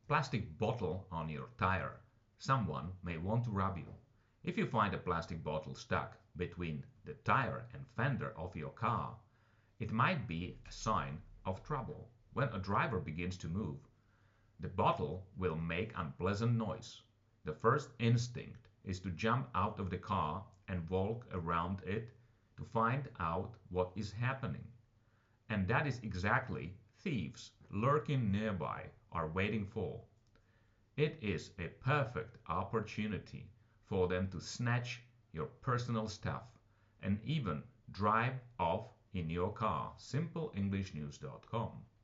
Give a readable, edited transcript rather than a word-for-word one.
Plastic bottle on your tire. Someone may want to rob you. If you find a plastic bottle stuck between the tire and fender of your car, it might be a sign of trouble. When a driver begins to move, the bottle will make unpleasant noise. The first instinct is to jump out of the car and walk around it to find out what is happening. And that is exactly thieves lurking nearby are waiting for. It is a perfect opportunity for them to snatch your personal stuff and even drive off in your car. SimpleEnglishNews.com